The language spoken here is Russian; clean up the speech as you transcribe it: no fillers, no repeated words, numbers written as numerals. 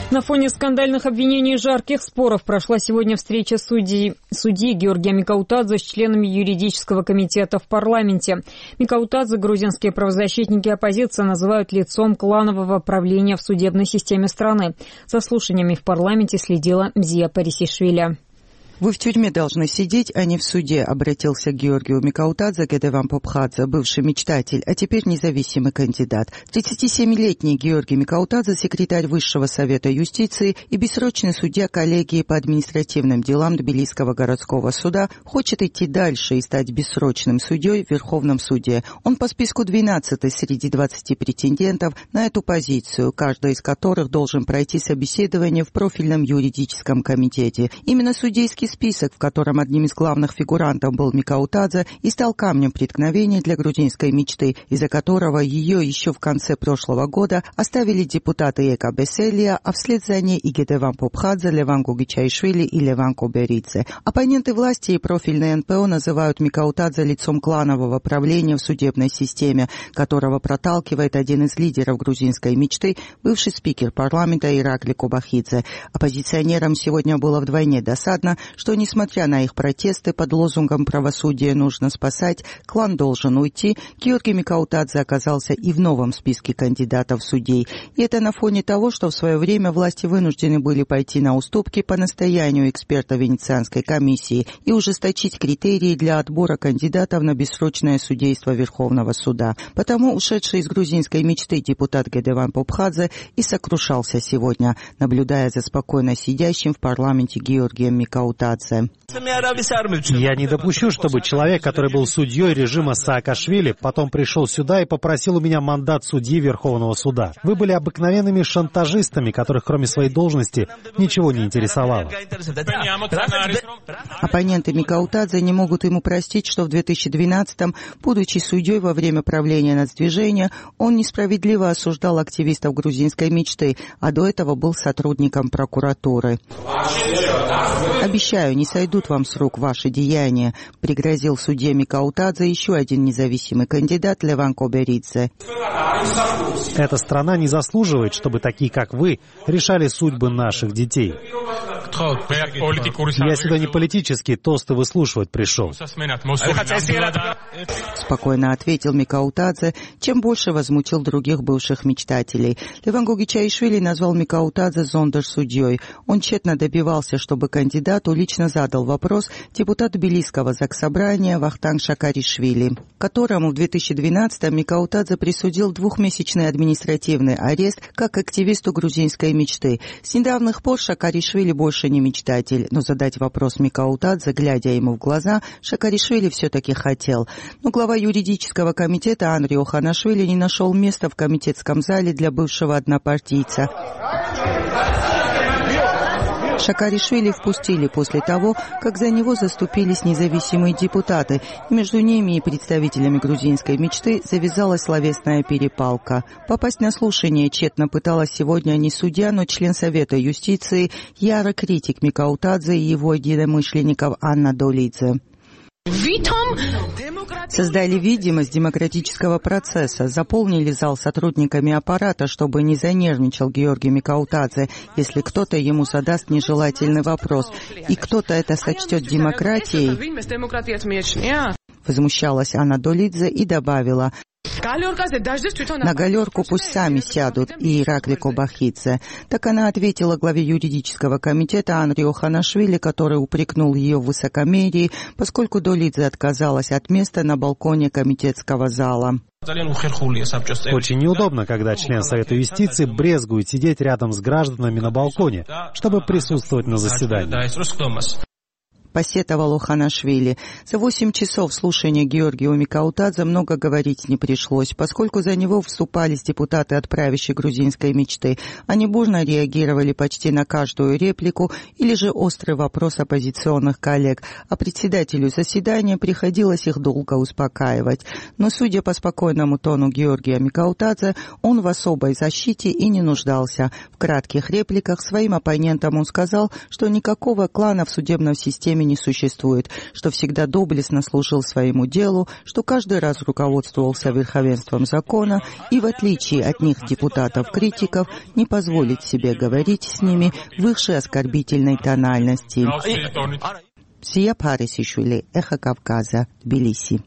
На фоне скандальных обвинений и жарких споров прошла сегодня встреча судьи Георгия Микаутадзе с членами юридического комитета в парламенте. Микаутадзе грузинские правозащитники оппозиции называют лицом кланового правления в судебной системе страны. За слушаниями в парламенте следила Мзия Парисишвили. «Вы в тюрьме должны сидеть, а не в суде», — обратился к Георгию Микаутадзе Гедеван Попхадзе, бывший мечтатель, а теперь независимый кандидат. 37-летний Георгий Микаутадзе, секретарь Высшего совета юстиции и бессрочный судья коллегии по административным делам Тбилисского городского суда, хочет идти дальше и стать бессрочным судьей в Верховном суде. Он по списку 12-й среди 20 претендентов на эту позицию, каждый из которых должен пройти собеседование в профильном юридическом комитете. Именно судейский список, в котором одним из главных фигурантов был Микаутадзе, и стал камнем преткновения для грузинской мечты, из-за которого ее еще в конце прошлого года оставили депутаты Эка Беселия, а вслед за ней и Гедеван Попхадзе, Леван Гугичайшвили и Леван Коберидзе. Оппоненты власти и профильные НПО называют Микаутадзе лицом кланового правления в судебной системе, которого проталкивает один из лидеров грузинской мечты, бывший спикер парламента Иракли Кобахидзе. Оппозиционерам сегодня было вдвойне досадно, что, несмотря на их протесты под лозунгом «правосудие нужно спасать», клан должен уйти, Георгий Микаутадзе оказался и в новом списке кандидатов в судей. И это на фоне того, что в свое время власти вынуждены были пойти на уступки по настоянию эксперта Венецианской комиссии и ужесточить критерии для отбора кандидатов на бессрочное судейство Верховного суда. Потому ушедший из грузинской мечты депутат Гедеван Попхадзе и сокрушался сегодня, наблюдая за спокойно сидящим в парламенте Георгием Микаутадзе. Я не допущу, чтобы человек, который был судьей режима Саакашвили, потом пришел сюда и попросил у меня мандат судьи Верховного суда. Вы были обыкновенными шантажистами, которых кроме своей должности ничего не интересовало. Оппоненты Микаутадзе не могут ему простить, что в 2012-м, будучи судьей во время правления нацдвижения, он несправедливо осуждал активистов грузинской мечты, а до этого был сотрудником прокуратуры. «Обещаю, не сойдут вам с рук ваши деяния», — пригрозил судье Микаутадзе еще один независимый кандидат Леван Коберидзе. Эта страна не заслуживает, чтобы такие, как вы, решали судьбы наших детей. Я сюда не политические тосты выслушивать пришел. Спокойно ответил Микаутадзе, чем больше возмутил других бывших мечтателей. Леван Гугичайшвили назвал Микаутадзе зондерсудьей. Он тщетно добивался, чтобы кандидату лично задал вопрос депутат Тбилисского заксобрания Вахтанг Шакаришвили, которому в 2012-м Микаутадзе присудил двухмесячный административный арест как активисту грузинской мечты. С недавних пор Шакаришвили больше не мечтатель, но задать вопрос Микаутадзе, глядя ему в глаза, Шакаришвили все-таки хотел. Но глава юридического комитета Анри Оханашвили не нашел места в комитетском зале для бывшего однопартийца. Шакаришвили впустили после того, как за него заступились независимые депутаты, и между ними и представителями грузинской мечты завязалась словесная перепалка. Попасть на слушание тщетно пыталась сегодня не судья, но член Совета юстиции, ярый критик Микаутадзе и его единомышленников Анна Долидзе. Создали видимость демократического процесса, заполнили зал сотрудниками аппарата, чтобы не занервничал Георгий Микаутадзе, если кто-то ему задаст нежелательный вопрос, и кто-то это сочтет демократией. Возмущалась Анна Долидзе и добавила: «На галерку пусть сами сядут, и Иракли Кобахидзе». Так она ответила главе юридического комитета Анри Оханашвили, который упрекнул ее в высокомерии, поскольку Долидзе отказалась от места на балконе комитетского зала. Очень неудобно, когда член Совета юстиции брезгует сидеть рядом с гражданами на балконе, чтобы присутствовать на заседании. Посетовал Оханашвили. За 8 часов слушания Георгию Микаутадзе много говорить не пришлось, поскольку за него вступались депутаты от правящей грузинской мечты. Они бурно реагировали почти на каждую реплику или же острый вопрос оппозиционных коллег, а председателю заседания приходилось их долго успокаивать. Но, судя по спокойному тону Георгия Микаутадзе, он в особой защите и не нуждался. В кратких репликах своим оппонентам он сказал, что никакого клана в судебной системе ними не существует, что всегда доблестно служил своему делу, что каждый раз руководствовался верховенством закона и, в отличие от них депутатов-критиков, не позволит себе говорить с ними в высшей оскорбительной тональности. Сия Парисишвили, Эхо Кавказа, Тбилиси.